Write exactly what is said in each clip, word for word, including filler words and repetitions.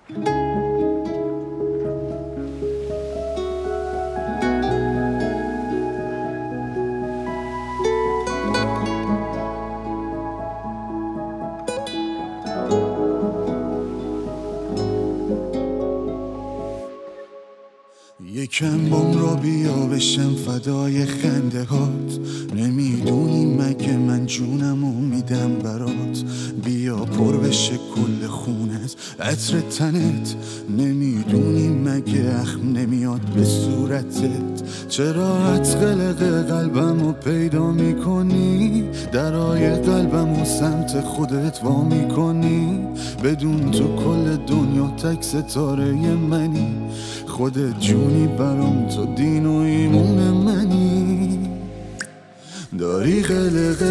یکم بام را بیا بشم فدای خنده هات. نمیدونی مگه من جونمو میدم برات. بیا پر بشه کل خونت عطر تنت. نمیدونی مگه اخم نمیاد به صورتت. چرا قلق قلبمو پیدا میکنی؟ درای قلبمو سمت خودت وا میکنی. بدون تو کل دنیا تک ستاره منی. خودت جونی برام، تو دین و ایمون منی. داری قلق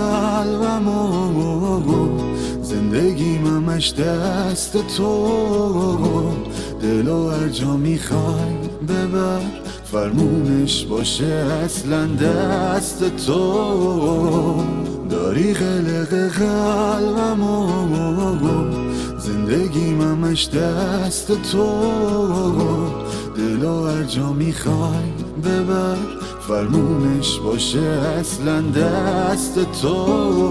قلبمو، زندگیم همش دست تو. دلو هر جا میخوای ببر، فرمونش باشه اصلا دست تو. داری قلق قلبمو، زندگیم همش دست تو. دلو هر جا میخوای ببر، فرمونش باشه اصلا دست تو.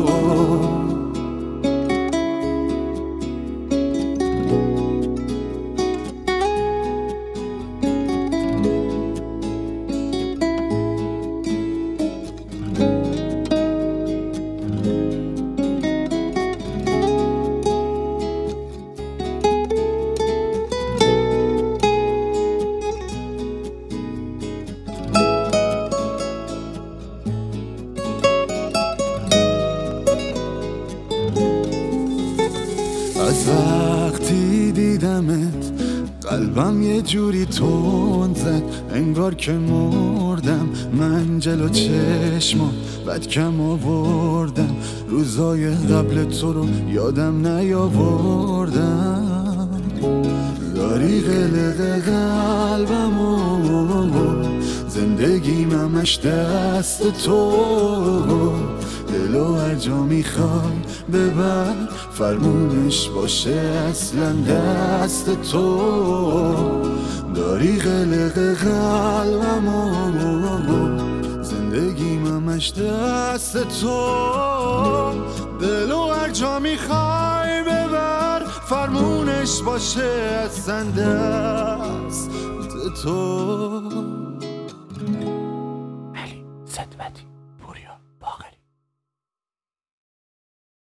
از وقتی دیدمت قلبم یه جوری تند زد، انگار که مردم. من جلو چشمات بد کم آوردم، روزای قبل تو رو یادم نیاوردم. داری قلق قلبمو، زندگیم همش دست تو. دلو هر جا میخوای ببر، فرمونش باشه اصلا دست تو. داری قلق قلبمو، زندگیم همش دست تو. دلو هر جا میخوای ببر، فرمونش باشه اصلا دست تو.